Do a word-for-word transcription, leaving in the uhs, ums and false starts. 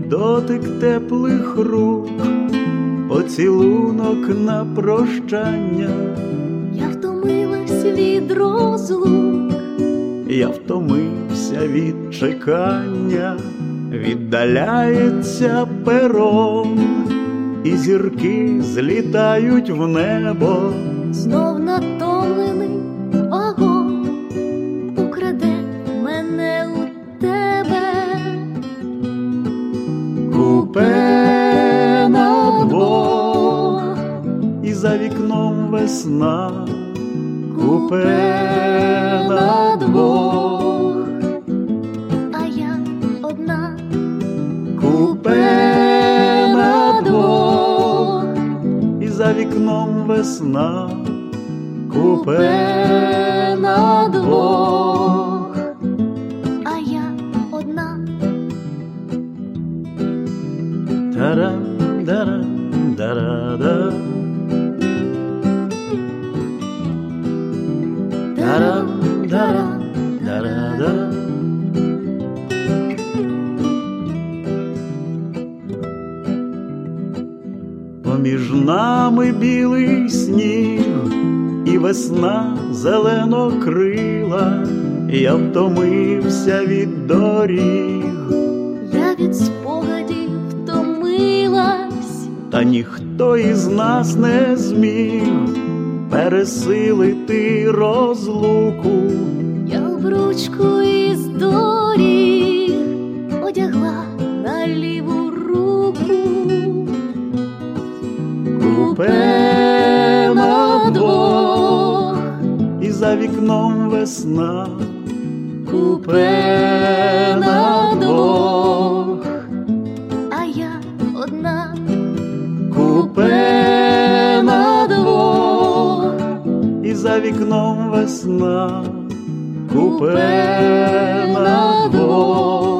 дотик теплих рук, поцілунок на прощання. Я втомилась від розлук, я втомився від чекання. Віддаляється перон, і зірки злітають в небо. знов натомлений вагон украде мене у тебе. Купе на двох, і за вікном весна. Купе на двох, А я одна. купе на двох, і за вікном весна. Купе на двох, А я одна. тарам дарам дара-да, тарам дарам дара-да. Поміж нами білий сніг, і весна зеленокрила. Я втомився від доріг, Я від спогадів втомилась, та ніхто із нас не зміг пересилити розлуку. я обручку із доріг одягла на ліву руку. Купе на двох, і за вікном весна. Купе на двох, А я одна. купе на двох, і за вікном весна. Купе на двох.